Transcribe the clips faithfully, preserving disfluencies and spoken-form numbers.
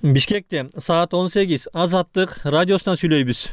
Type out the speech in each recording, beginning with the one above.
Бишкекте саат он сегиз Азаттык радиосунан сүйлөйбүз.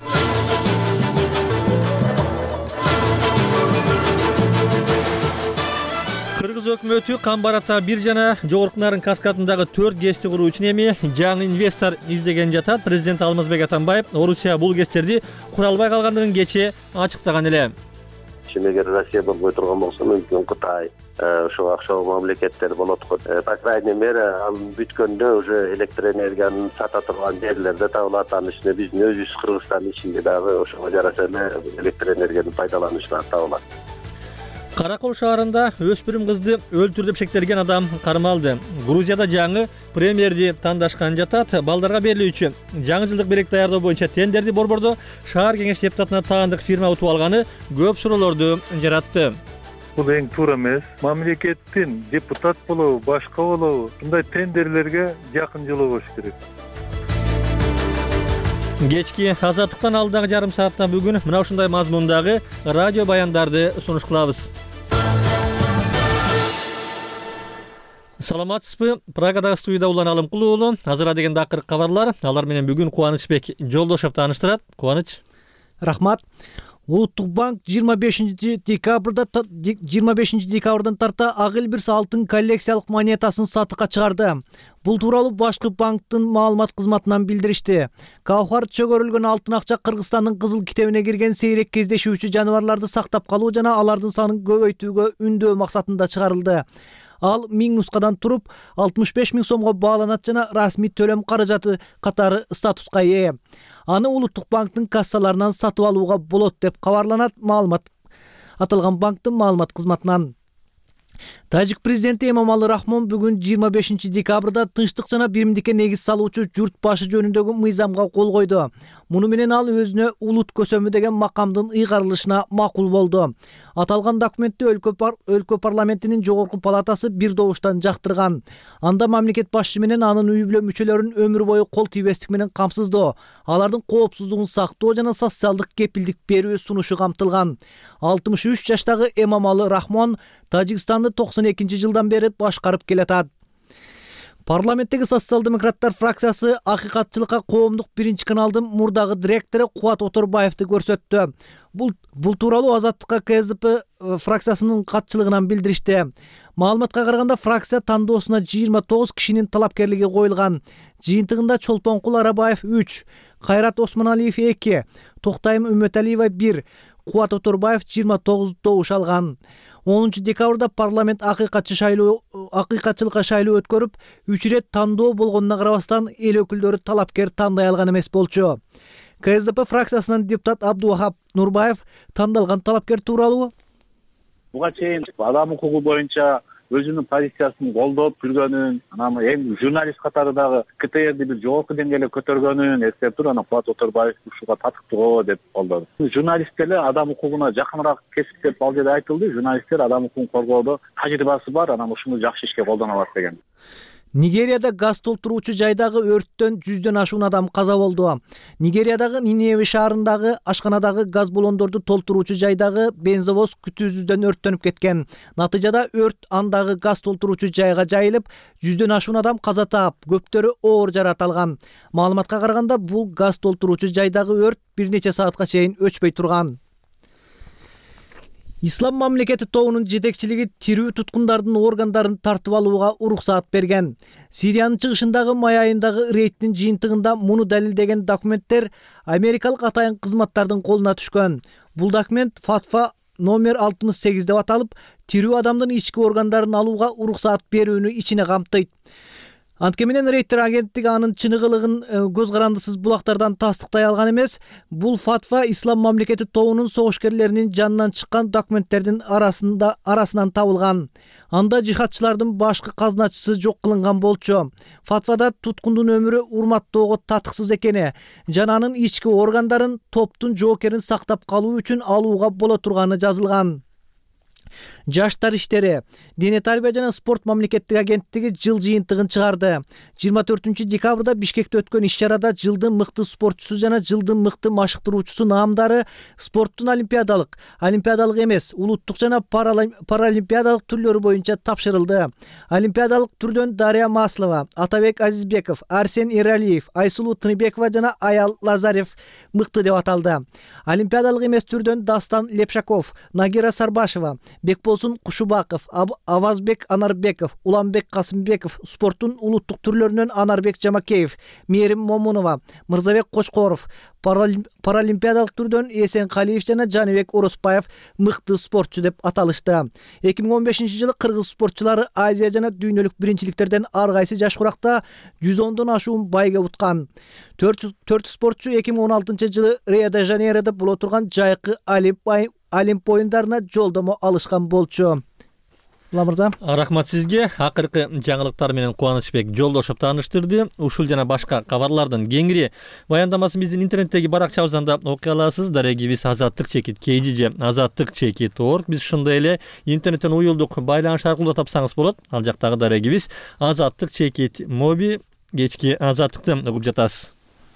Кыргыз өкмөтү Камбарата бир жана Жогорку Нарын каскадындагы төрт ГЭСти куруу үчүн эми жаңы инвестор издеген жатат. Президент Алмазбек Атамбаев Орусия бул ГЭСтерди кура албай калгандыгын кечээ ачыктаган эле. Эгер Россия болбой турган болсо мүмкүн Кытай ошо акчалуу мамлекеттер болот го. По крайней мере, ал бүткөндө уже электроэнергияны сата турган жерлерде табылат. Анын ичинде биздин өзүбүз Кыргызстандын ичинде дагы ошого жараша эле электроэнергияны пайдалануучулар табылат. Каракол шаарында өспүрүм кызды өлтүр деп шектелген адам кармалды. Грузияда жаңы премьерди тандашкан жатат. Балдарга берилүүчү жаңы жылдык белек даярдоо боюнча тендерди борбордо шаар кеңеш депутатына таандык фирма утуп алганы көп суроолорду жаратты. Бул эң туура эмес. Мамлекеттин депутат болобу, башка болобу, мындай тендерлерге жакын жолу болуш керек. Кечки Азаттыктан алдагы жарым саатта бүгүн мына ушундай мазмундагы радио баяндарды сунуш кылабыз. Саламатсызбы? Прагадагы студияда Улан Алымкулуу уулу. Азыр дегенде акыркы кабарлар. Алар менен бүгүн Кубанычбек Жолдошев тааныштырат. Кубаныч. Рахмат. Улуттук банк жыйырма бешинчи декабрда жыйырма бешинчи декабрдан тарта ак элбирс алтын коллекциялык монетасын сатыкка чыгарды. Бул тууралуу башкы банктын маалымат кызматынан билдиришти. Каухар чөгөрүлгөн алтын акча Кыргызстандын кызыл китебине кирген сейрек кездешүүчү жаныбарларды сактап калуу жана алардын санын көбөйтүүгө үндөө максатында чыгарылды. Ал миң нускадан туруп алтымыш беш миң сомго бааланат жана расмий төлөм каражаты катары статуска ээ. Аны Улуттук банктын кассаларынан сатып алууга болот деп кабарланат маалымат аталган банктын маалымат кызматынан. Тажик президенти Эмомали Рахмон бүгүн жыйырма бешинчи декабрда тынчтык жана биримдикке негиз салуучу журт башы жөнүндөгү мыйзамга кол койду. Муну менен ал өзүнө улут көсөмү деген макамдын ыйгарылышына макул болду. Аталган документти өлкө пар... өлкө парламентинин жогорку палатасы бир добуштан жактырган. Анда мамлекет башчысы менен анын үй бүлө мүчөлөрүн өмүр бою кол тийбестик менен камсыздоо, алардын коопсуздугун сактоо жана социалдык кепилдик берүү сунушу камтылган. алтымыш үч жаштагы Эмомали Рахмон Тажикстанды токсон экинчи жылдан бери башкарып келатат. Парламенттеги социал-демократтар фракциясы акыйкатчылыкка коомдук биринчи каналдын мурдагы директору Кубат Оторбаевди көрсөттү. Бул бул тууралуу Азаттыкка КСДП фракциясынын катчылыгынан билдиришти. Маалыматка караганда фракция тандоосуна жыйырма тогуз кишинин талапкерлиги коюлган. Жыйынтыгында Чолпонкул Арабаев үч, Кайрат Осмоналиев эки, Токтайым Үмөталиева бир, Кубат Оторбаев жыйырма тогуз добуш алган. онунчу декабрда парламент акыйкатчы шайлоо акыйкатчылыкка шайлоо өткөрүп, үч ирет тандоо болгонуна карабастан эл өкүлдөрү талапкер тандай алган эмес болчу. КСДП фракциясынан депутат Абдувахап Нурбаев тандалган талапкер тууралуу буга чейин адам укугу боюнча өзүнүн позициясын колдоп жүргөнүн, анан эң журналист катары дагы КТРди бир жогорку деңгээлге көтөргөнүн эскерип туруп, анан Кубат Оторбаев ушуга татыктуу деп колдоду. Журналисттер эле адам укугуна жакыныраак кесип деп ал жерде айтылды. Журналисттер адам укугун коргоодо тажрыйбасы бар, анан ушуну жакшы ишке колдоно алат деген. Нигерияда газ толтуруучу жайдагы өрттөн жүздөн ашуун адам каза болду. Нигериядагы Ниневе шаарындагы ашканадагы газ баллондорду толтуруучу жайдагы бензовоз күтүүсүздөн өрттөнүп кеткен. Натыйжада өрт андагы газ толтуруучу жайга жайылып, жүздөн ашуун адам каза таап, көптөрү оор жаракат алган. Маалыматка караганда бул газ толтуруучу жайдагы өрт бир нече саатка чейин өчпөй турган. Ислам мамлекети тобунун жетекчилиги тирүү туткундардын органдарын тартып алууга уруксаат берген. Сириянын чыгышындагы май айындагы рейдтин жыйынтыгында муну далилдеген документтер америкалык атайын кызматтардын колуна түшкөн. Бул документ Фатва номер алтымыш сегиз деп аталып, тирүү адамдын ички органдарын алууга уруксаат берүүнү ичине камтыйт. Антке менен рейдтер агенттиги анын чыныгылыгын көз карандысыз булактардан тастыктай алган эмес. Бул фатва Ислам мамлекети тобунун согушкерлеринин жанынан чыккан документтердин арасында арасынан табылган. Анда жихадчылардын башкы казначысы жок кылынган болчу. Фатвада туткундун өмүрү урматтоого татыксыз экени жана анын ички органдарын топтун жоокерин сактап калуу үчүн алууга боло турганы жазылган. Жаштар иштери, дене тарбия жана спорт мамлекеттик агенттиги жыл жыйынтыгын чыгарды. жыйырма төртүнчү декабрда Бишкекте өткөн иш-чарада жылдын мыкты спортчусу жана жылдын мыкты машыктыруучусу наамдары спорттун олимпиадалык, олимпиадалык эмес, улуттук жана паралимпиадалык түрлөрү боюнча тапшырылды. Олимпиадалык түрдөн Дарья Маслова, Атабек Азизбеков, Арсен Иралиев, Айсулуу Тыныбекова жана Аял Лазарев мыкты деп аталды. Олимпиадалык эмес түрдөн Дастан Лепшаков, Нагира Сарбашева, Бекболсун Кушубаков, Авазбек Анарбеков, Уламбек Касымбеков, спорттун улуттук түрлөрүнөн Анарбек Жамакеев, Мээрим Момунова, Мырзабек Кочкоров, паралимпиадалык түрдөн Эсен Калиев жана Жаныбек Ороспаев мыкты спортчу деп аталышты. эки миң он бешинчи жылы кыргыз спортчулары Азия жана дүйнөлүк биринчиликтерден ар кайсы жаш куракта жүз ондон ашуун байга уткан. төрт спортчу эки миң он алтынчы жылы Рио-де-Жанейрода боло турган жайкы Олимп оюндарына жолдомо алышкан болчу. Ламырза. Рахмат сизге. Акыркы жаңылыктар менен Кубанычбек Жолдошев тааныштырды. Ушул жана башка кабарлардын кеңири баяндамасын биздин интернеттеги баракчабыздан да окуй аласыз. Дарегибиз азаттык чекит кей жи же азаттык чекит орг. Биз ушундай эле интернеттен уюлдук байланыш аркылуу да тапсаңыз болот. Ал жактагы дарегибиз азаттык чекит моби. Кечки азаттыкты угуп жатасыз.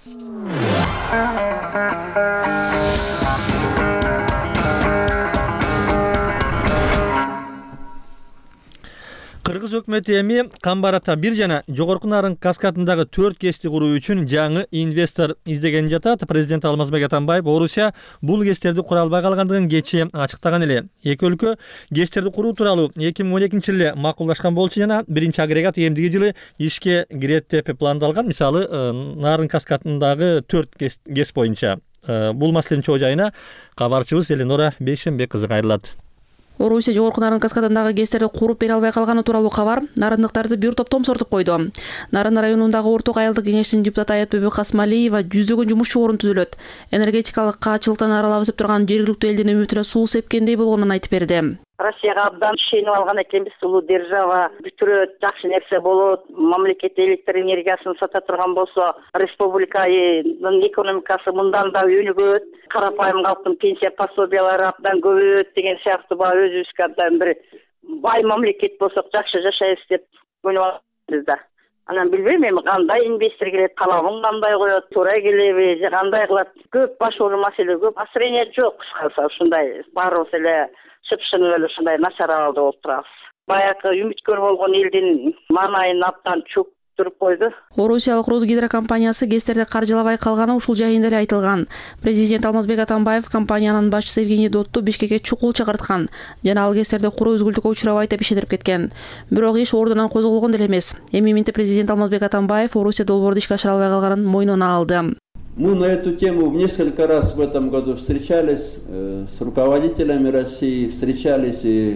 Кыргыз өкмөтү эми Камбарата бир жана Жогорку Нарын каскадындагы төрт кести куруу үчүн жаңы инвестор издеген жатат. Президент Алмазбек Атамбаев Орусия бул кестерди кура албай калгандыгын кечээ ачыктаган эле. Эки өлкө кестерди куруу тууралуу эки миң он экинчи жылы макулдашкан болчу жана биринчи агрегат эмдиги жылы ишке кирет деп пландалган. Мисалы, Нарын каскадындагы төрт кес боюнча. Бул маселенин чоо жайына кабарчыбыз Эленора Бейшенбек кызы кайрылат. Орусия Жогорку Нарын каскадындагы кестерди куруп бере албай калганы тууралуу кабар нарындыктарды бир топ томсортуп койду. Нарын районундагы орток аялдык кеңештин депутаты Аятбек Касмалиева жүздөгөн жумушчу орун түзүлөт. Энергетикалык каачылыктан аралап өсүп турган жергиликтүү элдин үмүтүнө суу сепкендей болгонун айтып берди. Россияга абдан ишенип алган экенбиз, улуу держава, бүтүрөт, жакшы нерсе болот. Мамлекет электр энергиясын сата турган болсо, республиканын экономикасы мындан да өнүгөт, карапайым калктын пенсия пособиялары абдан көбөйөт деген сыяктуу ба өзүбүзгө абдан бир бай мамлекет болсок жакшы жашайбыз деп ойлоп атабыз да. Анан билбейм эми кандай инвестор келет, талабын кандай коет, туура келеби же кандай кылат. Көп башоолуу маселе көп, асырение жок, кыскасы ушундай баарыбыз эле шыпшынып эле ушундай начар абалда болуп турабыз. Баягы үмүткөр болгон элдин маанайын абдан чуктуруп койду. Орусиялык Росгидро компаниясы кестерди каржылабай калганы ушул жайында эле айтылган. Президент Алмазбек Атамбаев компаниянын башчысы Евгений Дотту Бишкекке чукул чакырткан жана ал кестерди куруу өзгүлтүккө учурабайт деп ишендирип кеткен. Бирок иш ордунан козголгон деле эмес. Эми минте президент Алмазбек Атамбаев Орусия долбоорду ишке ашыра албай калганын мойнуна алды. Мы на эту тему в несколько раз в этом году встречались э, с руководителями России, встречались и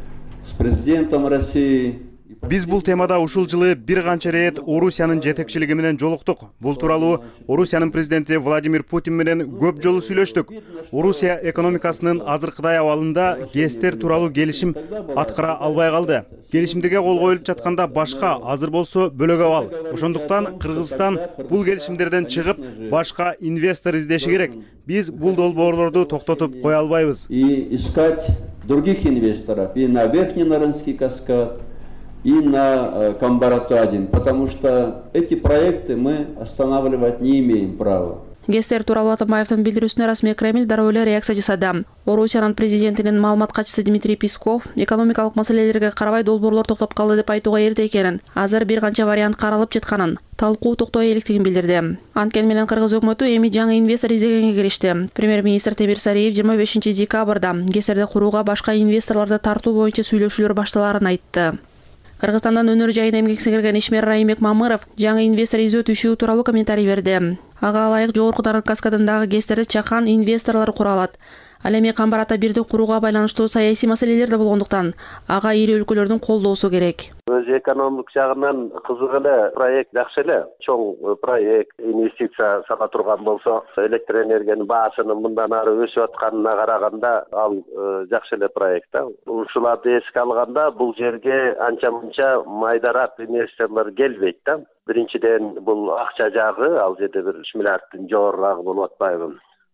с президентом России. Биз бул темада ушул жылы бир канча рет Орусиянын жетекчилиги менен жолуктук. Бул тууралуу Орусиянын президенти Владимир Путин менен көп жолу сүйлөштүк. Орусия экономикасынын азыркыдай абалында кестер тууралуу келишим аткара албай калды. Келишимдерге кол коюлуп жатканда башка азыр болсо бөлөк абал. Ошондуктан Кыргызстан бул келишимдерден чыгып, башка инвестор издеши керек. Биз бул долбоорлорду токтотуп кое албайбыз. И искать других инвесторов и на Верхний Нарынский каскад, и на Камбарату один, потому что эти проекты мы останавливать не имеем права. Кестер тууралуу Атамбаевдин билдирүүсүнө расмий Кремль дароо эле реакция жасады. Орусиянын президентинин маалымат катчысы Дмитрий Песков экономикалык маселелерге карабай долбоорлор токтоп калды деп айтууга эрте экенин, азыр бир канча вариант каралып жатканын, талкуу токтой электигин билдирди. Анткени менен Кыргыз өкмөтү эми жаңы инвестор издегенге киришти. Премьер-министр Темир Сариев жыйырма бешинчи декабрда кестерди курууга башка инвесторлорду тартуу боюнча сүйлөшүүлөр башталаарын айтты. Кыргызстандан өнөр жайына эмгек сиңирген ишмер Райымбек Мамыров жаңы инвестор изөө түшүү тууралуу комментарий берди. Ага ылайык Жогорку Нарын каскадындагы кестерди чакан инвесторлор кура алат. Ал эми Камбарата бирди курууга байланыштуу саясий маселелер да болгондуктан ага ири өлкөлөрдүн колдоосу керек. Өз экономик жагынан кызык эле проект, жакшы эле чоң проект, инвестиция сала турган болсо, электр энергиянын баасынын мындан ары өсүп атканына караганда ал жакшы эле проект да. Ушуларды эске алганда бул жерге анча-мынча майдарак инвесторлор келбейт да. Биринчиден бул акча жагы, ал жерде бир үч миллиардтын жогорураагы болуп атпайбы.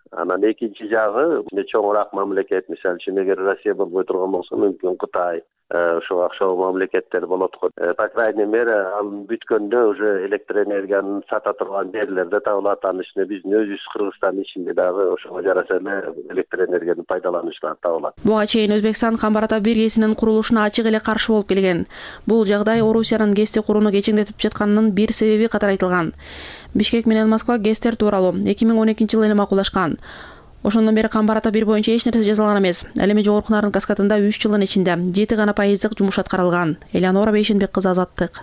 Анан экинчи жагы чоңураак мамлекет, мисалы үчүн эгер Россия болбой турган болсо, мүмкүн Кытай, ошо окшоо мамлекеттер болот го. По крайней мере, ал бүткөндө уже электр энергияны сата турган жерлерде табылат. Анын ичинде биздин өзүбүз Кыргызстандын ичинде дагы ошого жараша эле электр энергияны пайдалануучулар табылат. Буга чейин Өзбекстан Камбар Ата биргесинин курулушуна ачык эле каршы болуп келген. Бул жагдай Орусиянын ГЭСти курууну кечеңдетип жатканынын бир себеби катары айтылган. Бишкек менен Москва ГЭСтер тууралуу эки миң он экинчи жылы эле макулдашкан. Ошондон бери Камбар Ата бир боюнча эч нерсе жазылган эмес. Ал эми жогорку Нарын каскадында үч жылдын ичинде жети гана пайыздык жумуш аткарылган. Элеонора Бейшенбек кызы, Азаттык.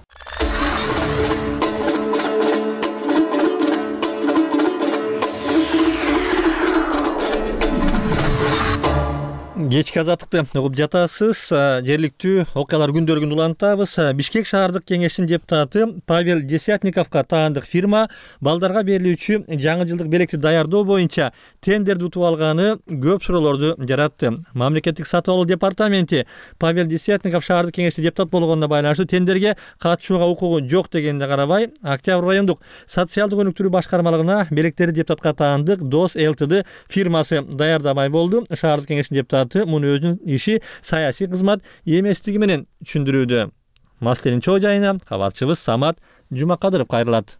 Кечки Азаттыкты угуп жатасыз. Жергиликтүү окуялар күндөрүн улантабыз. Бишкек шаардык кеңештин депутаты Павел Десятниковго таандык фирма балдарга берилүүчү жаңы жылдык белекти даярдоо боюнча тендерди утуп алганы көп суроолорду жаратты. Мамлекеттик сатып алуу департаменти Павел Десятников шаардык кеңештин депутат болгонуна байланыштуу тендерге катышууга укугу жок дегенине карабай, Октябрь райондук социалдык өнүктүрүү башкармалыгына белектерди депутатка таандык ДОС ЛТД фирмасы даярдабай болду. Шаардык кеңештин депутаты муну өзүнүн иши саясий кызмат эместиги менен түшүндүрүүдө. Маселенин чоо жайына кабарчыбыз Самат Жумакадыров кайрылат.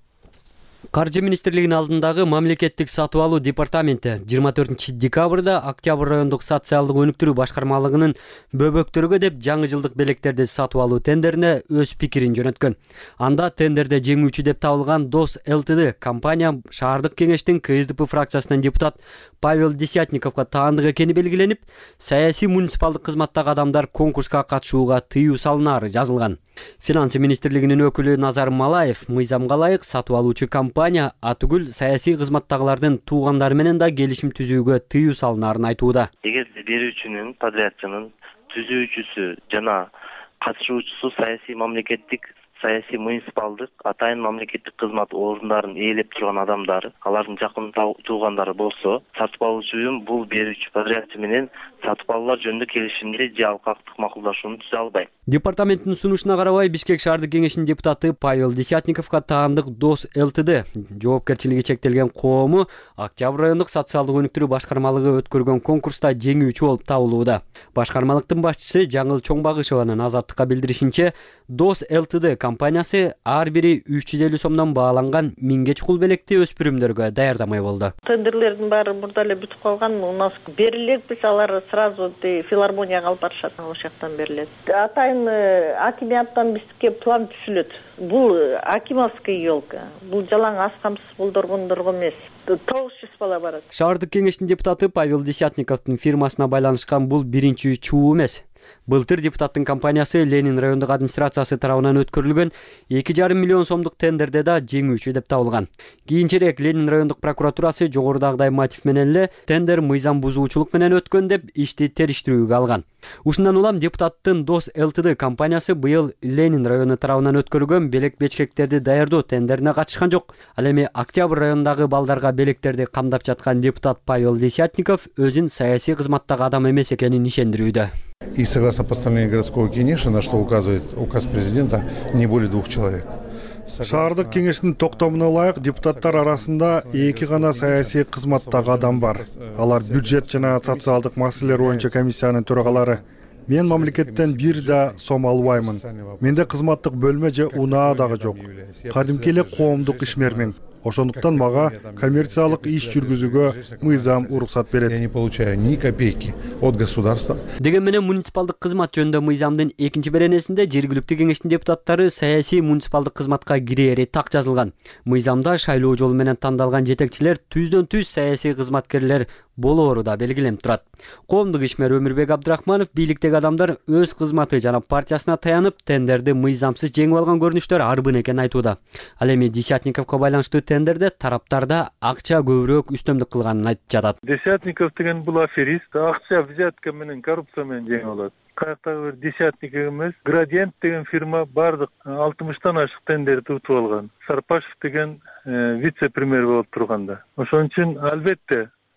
Каржы министрлигинин алдындагы мамлекеттик сатып алуу департаменти жыйырма төртүнчү декабрда Октябрь райондук социалдык өнүктүрүү башкармалыгынын бөбөктөргө деп жаңы жылдык белектерди сатып алуу тендерине өз пикирин жөнөткөн. Анда тендерде жеңүүчү деп табылган ДОС ЛТД компания шаардык кеңештин КСДП фракциясынан депутат Павел Десятниковго таандык экени белгиленип, саясий муниципалдык кызматтагы адамдар конкурска катышууга тыюу салынары жазылган. Финансы министрлигинин өкүлү Назар Малаев мыйзамга ылайык сатып алуучу компания атүгүл саясий кызматтагылардын туугандары менен да келишим түзүүгө тыюу салынарын айтууда. Эгерде берүүчүнүн, подрядчынын, түзүүчүсү жана катышуучусу саясий мамлекеттик, саясий муниципалдык, атайын мамлекеттик кызмат орундарын ээлеп турган адамдар, алардын жакын туугандары болсо, сатып алуучу уюм бул берүүчү подрядчы менен сатып алуулар жөнүндө келишимди же алкактык макулдашууну түзө албайт. Департаменттин сунушуна карабай, Бишкек шаардык кеңешинин депутаты Павел Десятниковго таандык ДОС ЛТД жоопкерчилиги чектелген коому Октябрь райондук социалдык өнүктүрүү башкармалыгы өткөргөн конкурста жеңүүчү болуп табылууда. Башкармалыктын башчысы Жаңыл Чоңбагышеванын Азаттыкка билдиришинче, ДОС ЛТД компаниясы ар бири үч жүз элүү сомдон бааланган миңге чукул белекти өспүрүмдөргө даярдамай болду. Тендерлердин баары мурда эле бүтүп калган. У нас берилет, биз алар сразу филармонияга алып барышат, ал жактан берилет. Атайын акиматтан бизге план түзүлөт. Бул акимовский елка. Бул жалаң аз камсыз болдоргондорго эмес. тоғыз жүз бала барат. Шаардык кеңештин депутаты Павел Десятниковдун фирмасына байланышкан бул биринчи чуу эмес. Былтыр депутаттын компаниясы Ленин райондук администрациясы тарабынан өткөрүлгөн эки жарым миллион сомдук тендерде да жеңүүчү деп табылган. Кийинчерээк Ленин райондук прокуратурасы жогорудагыдай мотив менен эле тендер мыйзам бузуучулук менен өткөн деп ишти териштирүүгө алган. Ушундан улам депутаттын ДОС ЛТД компаниясы быйыл Ленин району тарабынан өткөрүлгөн белек бечкектерди даярдоо тендерине катышкан жок. Ал эми Октябрь районундагы балдарга белектерди камдап жаткан депутат Павел Десятников өзүн саясий кызматтагы адам эмес экенин ишендирүүдө. И согласно постановлению городского кеңеша, на что указывает указ президента, не более двух человек. Шаардык кеңештин токтомуна ылайык депутаттар арасында эки гана саясий кызматтагы адам бар. Алар бюджет жана социалдык маселелер боюнча комиссиянын төрагалары. Мен мамлекеттен бир да сом албаймын. Менде кызматтык бөлмө же унаа дагы жок. Кадимки эле коомдук ишмермин. Ошондуктан мага коммерциялык иш жүргүзүүгө мыйзам уруксат берет. Я не получаю ни копейки от государства. Деген менен муниципалдык кызмат жөнүндө мыйзамдын экинчи беренесинде жергиликтүү кеңештин депутаттары саясий муниципалдык кызматка кирери так жазылган. Мыйзамда шайлоо жолу менен тандалган жетекчилер түздөн түз саясий кызматкерлер болоору да белгиленип турат. Коомдук ишмер Өмүрбек Абдрахманов бийликтеги адамдар өз кызматы жана партиясына таянып тендерди мыйзамсыз жеңип алган көрүнүштөр арбын экенин айтууда. Ал эми Десятниковго байланыштуу тендерде тараптарда акча көбүрөөк үстөмдүк кылганын айтып жатат. Десятников деген бул аферист, акча взятка менен коррупция менен жеңип алат. Каяктагы бир Десятников эмес, Градиент деген фирма бардык алтымыштан ашык тендерди утуп алган. Сарпашев деген вице-премьер болуп турганда. Ошон үчүн албетте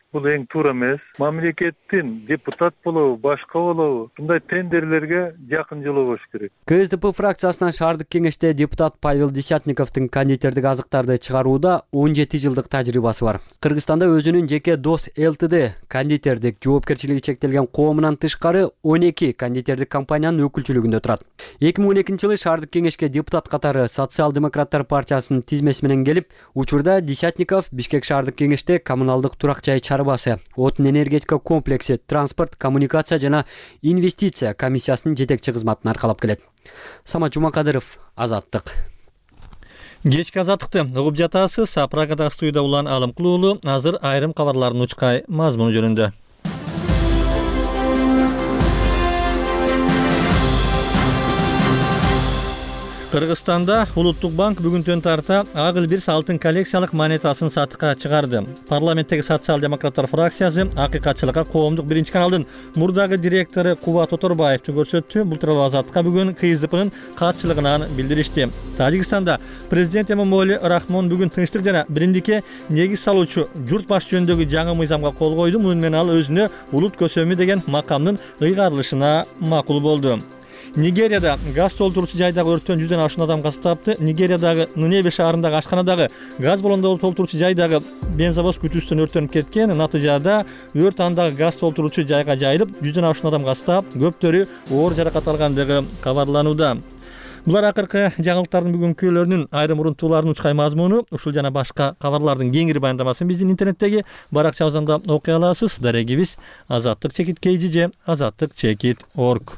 бул эң туура эмес. Мамлекеттин депутат болобу, башка болобу, мындай тендерлерге жакын жолу болуш керек. КСДП фракциясынан шаардык кеңеште депутат Павел Десятниковдун кондитердик азыктарды чыгарууда он жети жылдык тажрыйбасы бар. Кыргызстанда өзүнүн жеке Дос ЛТД кондитердик жоопкерчилиги чектелген коомунан тышкары он эки кондитердик компаниянын өкүлчүлүгүндө турат. эки миң он экинчи жылы шаардык кеңешке депутат катары Социал-демократтар партиясынын тизмеси менен келип, учурда Десятников Бишкек шаардык кеңеште коммуналдык турак жай чарбасы, отун энергетика комплекси, транспорт, коммуникация жана инвестиция комиссиясынын жетекчи кызматын аркалап келет. Самат Жумакадыров, Азаттык. Кечки азаттыкты угуп жатасыз. Прагада студияда улан Алым Кулуулу азыр айрым кабарлардын учкай мазмуну жөнүндө. Кыргызстанда Улуттук банк бүгүнтөн тарта Агыл бир алтын коллекциялык монетасын сатыкка чыгарды. Парламенттеги социал-демократтар фракциясы акыйкатчылыкка коомдук биринчи каналдын мурдагы директору Кубат Оторбаевду көрсөттү. Бул тууралуу Азаттыкка бүгүн КСДПнын катчылыгынан билдиришти. Тажикстанда президент Эмомали Рахмон бүгүн тынчтык жана биримдикке негиз салуучу журт баш жөнүндөгү жаңы мыйзамга кол койду. Муну менен ал өзүнө улут көсөмү деген макамдын ыйгарылышына макул болду. Нигерияда газ толтуручу жайдагы өрттөн жүздөн ашуун адам каза тапты. Нигериядагы Нунебе шаарындагы ашканадагы газ баллондору толтуручу жайдагы бензовоз күтүүсүнөн өрттөнүп кеткен. Натыйжада өрт андагы газ толтуручу жайга жайылып, жүздөн ашуун адам каза тап, көптөрү оор жаракат алгандыгы кабарланууда. Булар акыркы жаңылыктардын бүгүнкүлөрүнүн айрым урунтууларынын учкай мазмуну. Ушул жана башка кабарлардын кеңири баяндамасын биздин интернеттеги баракчабыздан окуй аласыз. Дарегибиз азаттык чекит кей жи же азаттык чекит точка орг.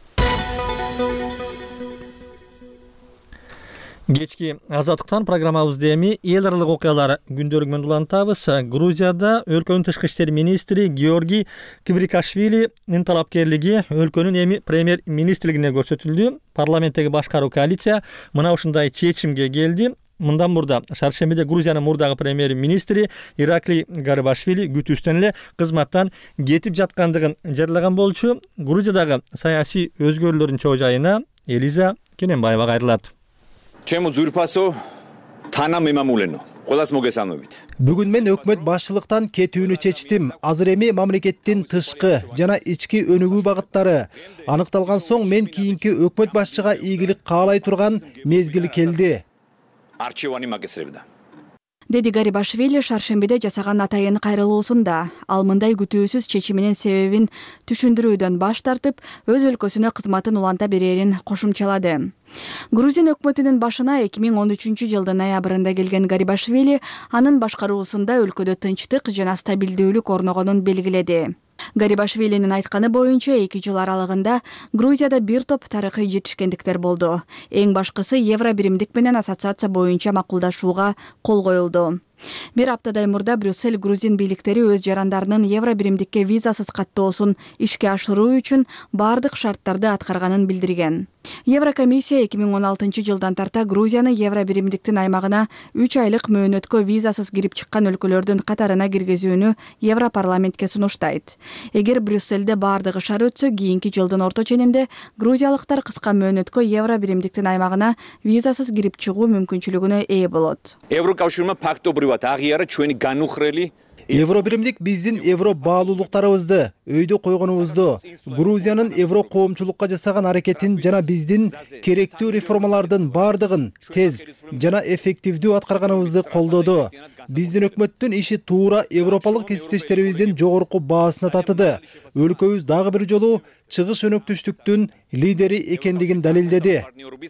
Кечки азаттыктан программабызды эми эл аралык окуялар күндөрү менен улантабыз. Грузияда өлкөнүн тышкы иштер министри Георгий Кврикашвилинин талапкерлиги өлкөнүн эми премьер-министрлигине көрсөтүлдү. Парламенттеги башкаруу коалиция мына ушундай чечимге келди. Мындан мурда шаршембиде Грузиянын мурдагы премьер-министри Ираклий Гарибашвили күтүүстөн эле кызматтан кетип жаткандыгын жарыялаган болчу. Грузиядагы саясий өзгөрүүлөрдүн чоо жайына Элиза Кененбаева кайрылат. ჩემო ძვირფასო თანამემამულენო ყველას მოგესალმებით. Бүгүн мен өкмөт башчылыктан кетүүнү чечтим. Азыр эми мамлекеттин тышкы жана ички өнүгүү багыттары аныкталган соң мен кийинки өкмөт башчыга ийгилик каалай турган мезгил келди. арчевани магистребда. Деди Гарибашвили шаршембиде жасаган атайын кайрылуусунда ал мындай күтүүсүз чечиминин себебин түшүндүрүүдөн баш тартып, өз өлкөсүнө кызматын уланта берерин кошумчалады. Грузин өкмөтүнүн башына эки миң он үчүнчү жылдын ноябрында келген Гарибашвили анын башкаруусунда өлкөдө тынчтык жана стабилдүүлүк орногонун белгиледи. Гарибашвилинин айтканы боюнча эки жыл аралыгында Грузияда бир топ тарыхый жетишкендиктер болду. Эң башкысы евро биримдик менен ассоциация боюнча макулдашууга кол коюлду. Бир аптадай мурда Брюссель грузин бийликтери өз жарандарынын евро биримдикке визасыз каттоосун ишке ашыруу үчүн бардык шарттарды аткарганын билдирген. Еврокомиссия эки миң он алтынчы жылдан тарта Грузияны евро биримдиктин аймагына үч айлык мөөнөткө визасыз кирип чыккан өлкөлөрдүн катарына киргизүүнү Европарламентке сунуштайт. Эгер Брюссельде бардыгы шаар өтсө, кийинки жылдын орто ченинде грузиялыктар кыска мөөнөткө евро биримдиктин аймагына визасыз кирип чыгуу мүмкүнчүлүгүнө ээ болот. Еврокავშირმა ფაქტობრივად აღიარა ჩვენი განუხრელი Евро биримдик биздин евро баалуулуктарыбызды өйдө койгонубузду, Грузиянын евро коомчулукка жасаган аракетин жана биздин керектүү реформалардын бардыгын тез жана эффективдүү аткарганыбызды колдоду. Биздин өкмөттүн иши туура европалык кесиптештерибиздин жогорку баасына татыды. Өлкөбүз дагы бир жолу чыгыш өнөктүштүктүн лидери экендигин далилдеди.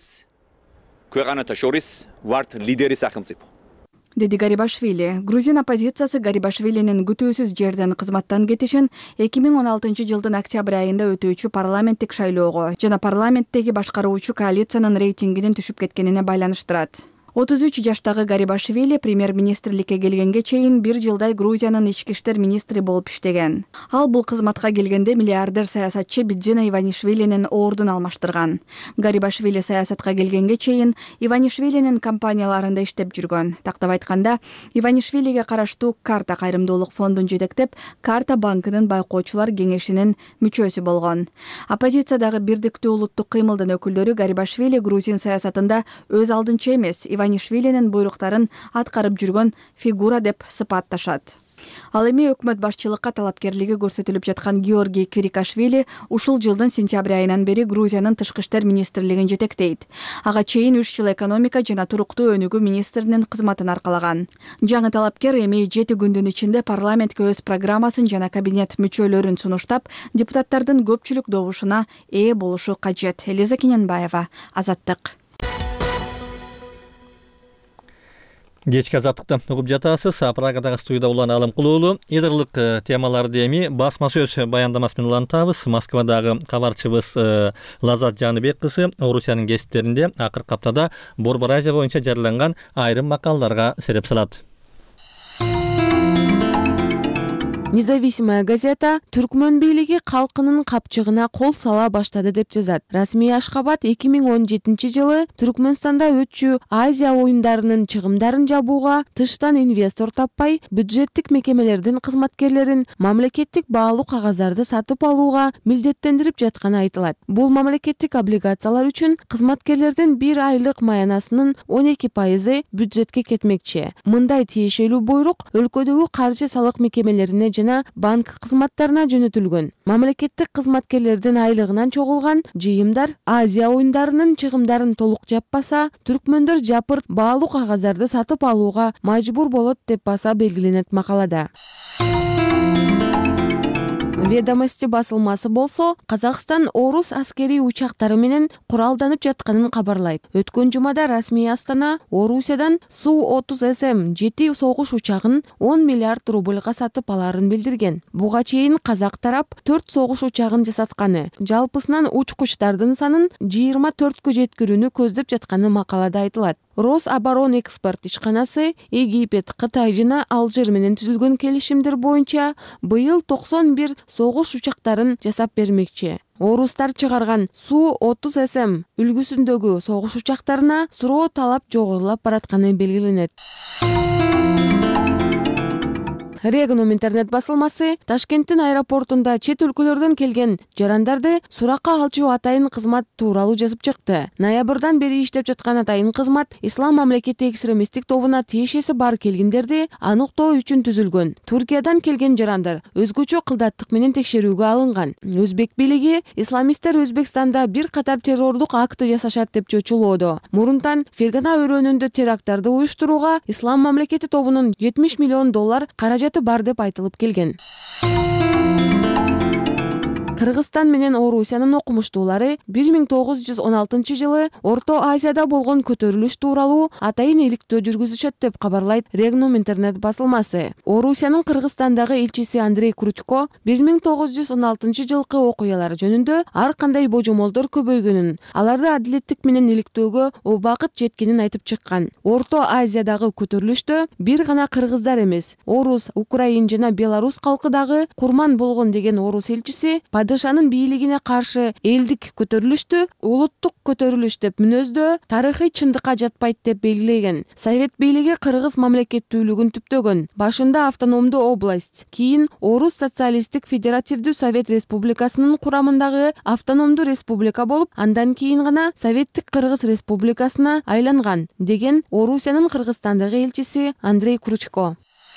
ქვეყანათა შორის ვართ ლიდერი სახელმწიფო. Деди Гарибашвили. Грузин оппозициясы Гарибашвилинин күтүүсүз жерден кызматтан кетишин эки миң он алтынчы жылдын октябрь айында өтүүчү парламенттик шайлоого жана парламенттеги башкаруучу коалициянын рейтингинин түшүп кеткенине байланыштырат. отуз үч жаштагы Гарибашвили премьер-министрликке келгенге чейин бир жылдай Грузиянын ички иштер министри болуп иштеген. Ал бул кызматка келгенде миллиардер саясатчы Бидзина Иванишвилинин ордун алмаштырган. Гарибашвили саясатка келгенге чейин Иванишвилинин компанияларында иштеп жүргөн. Тактап айтканда, Иванишвилиге караштуу Карта кайрымдуулук фондун жетектеп, Карта банкынын байкоочулар кеңешинин мүчөсү болгон. Оппозициядагы бирдиктүү улуттук кыймылдын өкүлдөрү Гарибашвили грузин саясатында өз алдынча эмес, Иванишвилинин буйруктарын аткарып жүргөн фигура деп сыпатташат. Ал эми өкмөт башчылыкка талапкерлиги көрсөтүлүп жаткан Георгий Квирикашвили ушул жылдын сентябрь айынан бери Грузиянын тышкы иштер министрлигин жетектейт. Ага чейин үч жыл экономика жана туруктуу өнүгүү министринин кызматын аркалаган. Жаңы талапкер эми жети күндүн ичинде парламентке өз программасын жана кабинет мүчөлөрүн сунуштап, депутаттардын көпчүлүк добушуна ээ болушу кажет. Элиза Кененбаева, Азаттык. Кечки Азаттыкты угуп жатасыз. Прагадагы студияда Улан Алымкулуу уулу. Идырлык темаларды эми басма сөз баяндамасы менен улантабыз. Москвадагы кабарчыбыз Лазат Жаныбек кызы Орусиянын гезиттеринде акыркы аптада Борбор Азия боюнча жарыяланган айрым макалаларга сереп салат. Независимая газета Түркмөн бийлиги калкынын капчыгына кол сала баштады деп жазат. Расмий Ашхабад эки миң он жетинчи жылы Түркмөнстанда өтчү Азия оюндарынын чыгымдарын жабууга тыштан инвестор таппай, бюджеттик мекемелердин кызматкерлерин мамлекеттик баалуу кагазарды сатып алууга милдеттендирип жатканы айтылат. Бул мамлекеттик облигациялар үчүн кызматкерлердин бир айлык маянасынын он эки пайызы бюджетке кетмекчи. Мындай тиешелүү буйрук өлкөдөгү каржы салык мекемелерине жана банк кызматтарына жөнөтүлгөн. Мамлекеттик кызматкерлердин айлыгынан чогулган жыйымдар Азия оюндарынын чыгымдарын толук жаппаса, түркмөндөр жапыр баалуу кагаздарды сатып алууга мажбур болот деп баса белгиленет макалада. Ведомости басылмасы болсо, Казакстан орус аскерий учактары менен куралданып жатканын кабарлайт. Өткөн жумада расмий Астана Орусиядан Су отуз эс эм жети согуш учагын он миллиард рубльга сатып аларын билдирген. Буга чейин казак тарап төрт согуш учагын жасатканы, жалпысынан учкучтардын санын жыйырма төрткө жеткирүүнү көздөп жатканы макалада айтылат. Рособоронэкспорт ишканасы Египет, Кытай жана Алжир менен түзүлгөн келишимдер боюнча быйыл токсон бир согуш учактарын жасап бермекчи. Орустар чыгарган Су отуз эс эм үлгүсүндөгү согуш учактарына суроо талап жогорулап баратканы белгиленет. Регнум интернет басылмасы Ташкенттин аэропортунда чет өлкөлөрдөн келген жарандарды суракка алчу атайын кызмат тууралуу жазып чыкты. Ноябрдан бери иштеп жаткан атайын кызмат Ислам мамлекети экстремисттик тобуна тиешеси бар келгиндерди аныктоо үчүн түзүлгөн. Туркиядан келген жарандар өзгөчө кылдаттык менен текшерүүгө алынган. Өзбек бийлиги исламисттер Өзбекстанда бир катар террордук акты жасашат деп чочулоодо. Мурунтан Фергана өрөөнүндө теракттарды уюштурууга Ислам мамлекети тобунун жетимиш миллион доллар каражат бар деп айтылып келген. Кыргызстан менен Орусиянын окумуштуулары бир миң тогуз жүз он алтынчы жылы Орто Азияда болгон көтөрүлүш тууралуу атайын иликтөө жүргүзүшөт деп кабарлайт Регнум интернет басылмасы. Орусиянын Кыргызстандагы элчиси Андрей Крутько бир миң тогуз жүз он алтынчы жылкы окуялар жөнүндө ар кандай божомолдор көбөйгөнүн, аларды адилеттик менен иликтөөгө убакыт жеткенин айтып чыккан. Орто Азиядагы көтөрүлүштө бир гана кыргыздар эмес, орус, украин жана белорус калкы дагы курман болгон деген орус элчиси Падышанын бийлигине каршы элдик көтөрүлүштү улуттук көтөрүлүш деп мүнөздөө тарыхый чындыкка жатпайт деп белгилеген. Совет бийлиги кыргыз мамлекеттүүлүгүн түптөгөн. Башында автономдуу область, кийин Орус социалисттик федеративдүү Совет Республикасынын курамындагы автономдуу республика болуп, андан кийин гана Советтик Кыргыз Республикасына айланган, деген Орусиянын Кыргызстандагы элчиси Андрей Крутько.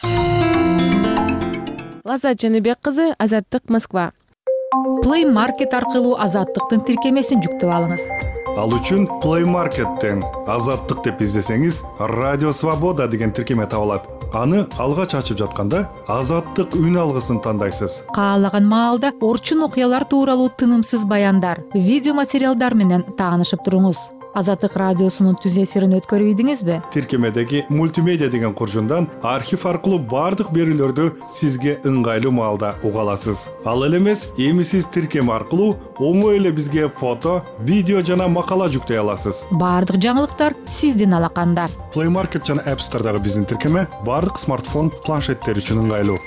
Лазат Жаныбек кызы, Азаттык, Москва. Play Market аркылуу Азаттыктын тиркемесин жүктөп алыңыз. Ал үчүн Play Market'тен Азаттык деп издесеңиз, Радио Свобода деген тиркеме табылат. Аны алгач ачып жатканда Азаттык үн алгысын тандайсыз. Каалаган маалда орчун окуялар тууралуу тынымсыз баяндар, видео материалдар менен таанышып туруңуз. Азаттык радиосунун түз эфирин өткөрүп ийдиңизби? Тиркемедеги мультимедиа деген куржундан архив аркылуу бардык берүүлөрдү сизге ыңгайлуу маалда уга аласыз. Ал эле эмес, эми сиз тиркеме аркылуу оңой эле бизге фото, видео жана макала жүктөй аласыз. Бардык жаңылыктар сиздин алаканда. Play Market жана App Store'дагы биздин тиркеме бардык смартфон, планшеттер үчүн ыңгайлуу.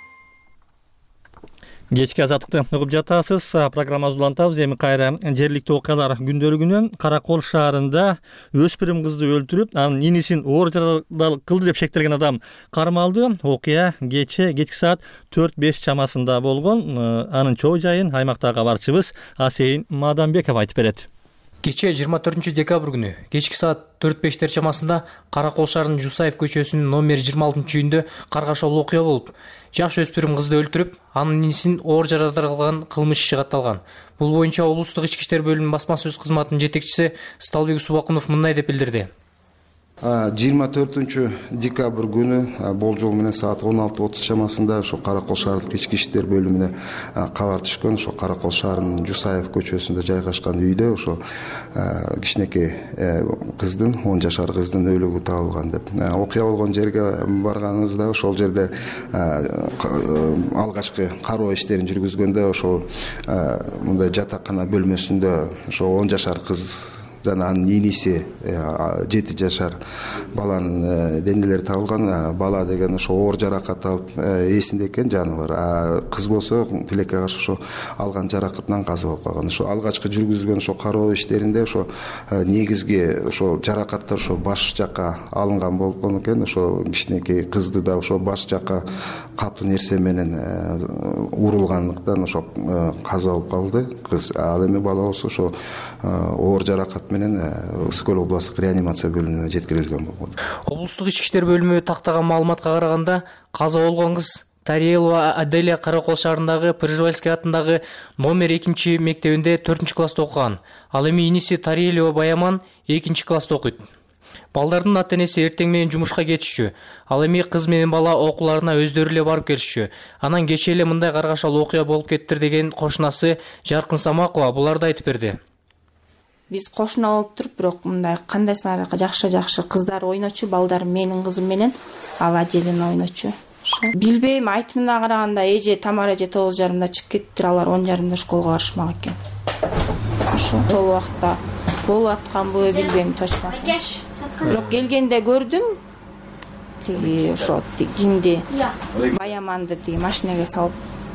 Кечки Азаттыкты угуп жатасыз. Программабызды улантабыз. Эми кайра жергиликтүү окуялар күндөлүгүнөн Каракол шаарында өспүрүм кызды өлтүрүп, анын инисин оор жаралуу кылды деп шектелген адам кармалды. Окуя кече кечки саат төрт беш чамасында болгон. Анын чоо жайын аймактагы кабарчыбыз Асейин Мадамбеков айтып берет. Кечээ жыйырма төртүнчү декабрь күнү кечки саат төрт бештер чамасында Каракол шаарынын Жусаев көчөсүнүн номер жыйырма алтынчы үйүндө каргашалуу окуя болуп, жаш өспүрүм кызды өлтүрүп, анын инисин оор жараланган кылмыш иши катталган. Бул боюнча облустук ички иштер бөлүмүнүн басма сөз кызматынын жетекчиси Сталбек Субакунов мындай деп билдирди. жыйырма төртүнчү декабрь күнү болжол менен саат он алты отуз чамасында ошо Каракол шаардык ички иштер бөлүмүнө кабар түшкөн. Ошо Каракол шаарынын Жусаев көчөсүндө жайгашкан үйдө ошо кичинекей кыздын, он жашар кыздын өлүгү табылган деп. Окуя болгон жерге барганыбызда ошол жерде алгачкы кароо иштерин жүргүзгөндө ошол мындай жатакана бөлмөсүндө ошо он жашар кыз жана анын иниси жети жашар баланын денелери табылган. Бала деген ошо оор жаракат алып эсинде экен, жаны бар. А кыз болсо тилекке каршы ошо алган жаракатынан каза болуп калган. Ошо алгачкы жүргүзгөн ошо кароо иштеринде ошо негизги ошо жаракаттар ошо баш жакка алынган болгон экен. Ошо кичинекей кызды да ошо баш жакка катуу нерсе менен урулгандыктан ошо каза болуп калды кыз. Ал эми бала болсо ошо оор жаракат менен Ысык-Көл областтык реанимация бөлүмүнө жеткирилген болгон. Облустук ички иштер бөлүмү тактаган маалыматка караганда, каза болгон кыз Тариелова Аделия Каракол шаарындагы Пржевальский атындагы номер экинчи мектебинде төртүнчү класста окуган. Ал эми иниси Тариелова Баяман экинчи класста окуйт. Балдардын ата-энеси эртең менен жумушка кетишчү. Ал эми кыз менен бала окууларына өздөрү эле барып келишчү. Анан кечээ эле мындай каргашалуу окуя болуп кеттир деген кошунасы Жаркын Самакова буларды айтып берди. Биз кошуна болуп туруп, бирок мындай кандай саракы жакшы-жакшы кыздар ойночу, балдар менин кызым менен ал Аделин ойночу. Билбейм, айтымына караганда эже Тамара эже тогуз жарымда чыгып кетиптир, алар он жарымда школго барышмак экен. Ошол убакта болуп атканбы билбейм, точмасын. Бирок келгенде көрдүм, тиги ошо кимди Баяманды тиги машинеге салып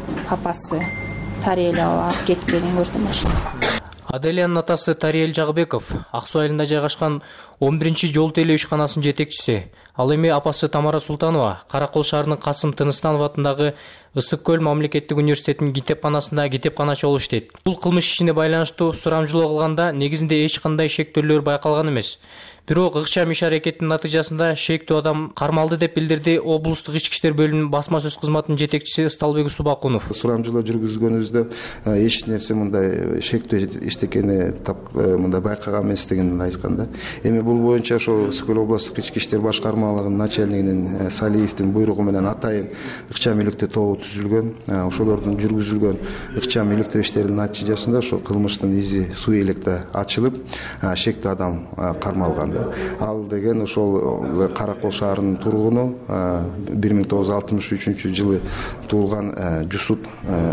папасы Тариелова алып кеткенин көрдүм ошо. Аделиянын атасы Тариел Жагыбеков Ак Суу айылында жайгашкан он биринчи жол тейлөө ишканасынын жетекчиси. Ал эми апасы Тамара Султанова Каракол шаарынын Касым Тыныстанов атындагы Ысык-Көл мамлекеттик университетинин китепканасында китепканачы болуп иштейт. Бул кылмыш ишине байланыштуу сурамжылоо кылганда негизинде эч кандай шектөөлөр байкалган эмес. Бирок ыкчам иш аракеттин натыйжасында шектүү адам кармалды деп билдирди облустук ички иштер бөлүмүнүн басма сөз кызматынын жетекчиси Сталбек Субакунов. Сурамжылоо жүргүзгөнүбүздө эч нерсе мындай шектүү эчтекени мындай байкаган эместигин айтканда. Эми бул боюнча ошо Ысык-Көл областык ички иштер башкармалыгынын начальнигинин Салиевдин буйругу менен атайын ыкчам иликтөө тобу түзүлгөн. Ошолордун жүргүзүлгөн ыкчам иликтөө иштеринин натыйжасында ошо кылмыштын изи суу электе ачылып, шектүү адам кармалган. Ал деген ошол Каракол шаарынын тургуну бир миң тогуз жүз алтымыш үчүнчү жылы туулган Жусуп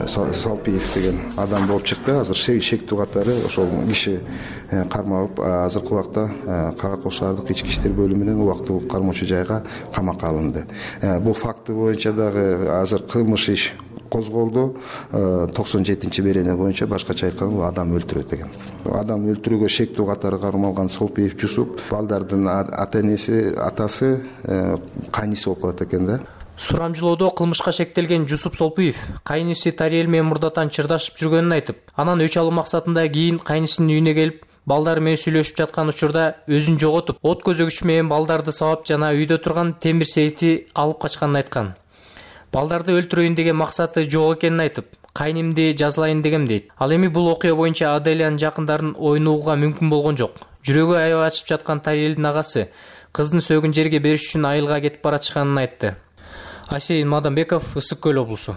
Салпиев деген адам болуп чыкты. Азыр шектүү катары ошол киши кармалып, азыркы убакта Каракол шаардык ички иштер бөлүмүнүн убактылуу кармоочу жайга камакка алынды. Бул факты боюнча дагы азыр кылмыш иш козголду. токсон жетинчи берене боюнча башкача айтканда адам өлтүрүү деген. Адам өлтүрүүгө шектүү катары кармалган Солпиев Жусуп балдардын ата-энеси, атасы, кайниси болуп калат экен да. Сурамжылоодо кылмышка шектелген Жусуп Солпиев кайниси Тариел менен мурдатан чырдашып жүргөнүн айтып, анан өч алуу максатында кийин кайнисинин үйүнө келип, балдар менен сүйлөшүп жаткан учурда өзүн жоготуп, от көзөгүч менен балдарды сабап жана үйдө турган темир сейти алып качканын айткан. Балдарды өлтүрөйүн деген максаты жок экенин айтып, кайнимди жазалайын дегем дейт. Ал эми бул окуя боюнча Аделиянын жакындарын оюн угууга мүмкүн болгон жок. Жүрөгү аябай ачып жаткан Тариелдин агасы кыздын сөгүн жерге бериш үчүн айылга кетип баратышканын айтты. Асейин Мадамбеков, Ысык-Көл облусу.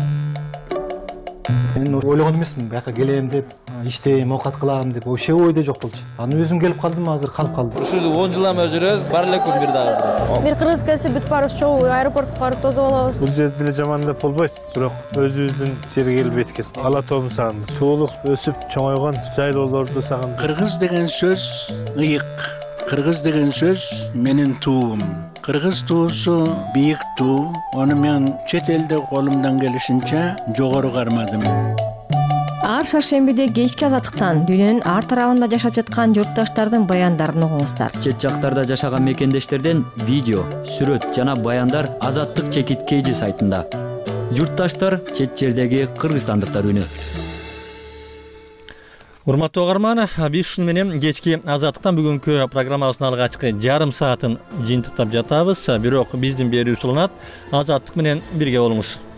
Мен ойлогон эмесмин, бияка келем деп, иштейм, оокат кылам деп, вообще ойдо жок болчу. Анан өзүм келип калдым, азыр калып калдым. Ушул он жыл эме жүрөбүз, бар эле күн бир дагы. Бир кыргыз келсе бүт барыбыз чогуу аэропортко барып тосуп алабыз. Бул жерде деле жаман деп болбойт, бирок өзүбүздүн жерге келбейт экен. Ала тоом сагындым. Туулуп, өсүп, чоңойгон жайлоолорду сагындым. Кыргыз деген сөз ыйык. Кыргыз деген сөз менин туум. Кыргыз туусу бийик туу. Аны мен чет элде колумдан келишинче жогору кармадым. Ар шаршембиде кечки азаттыктан дүйнөнүн ар тарабында жашап жаткан журтташтардын баяндарын угуңуздар. Чет жактарда жашаган мекендештерден видео, сүрөт жана баяндар Азаттык чекит кей жи сайтында. Журтташтар чет жердеги кыргызстандыктар үнү. Урматтуу угарман, биз ушуну менен кечки Азаттыктан бүгүнкү программабыздын алгачкы жарым саатын жыйынтыктап жатабыз. Бирок биздин берүүбүз уланат. Азаттык менен бирге болуңуз.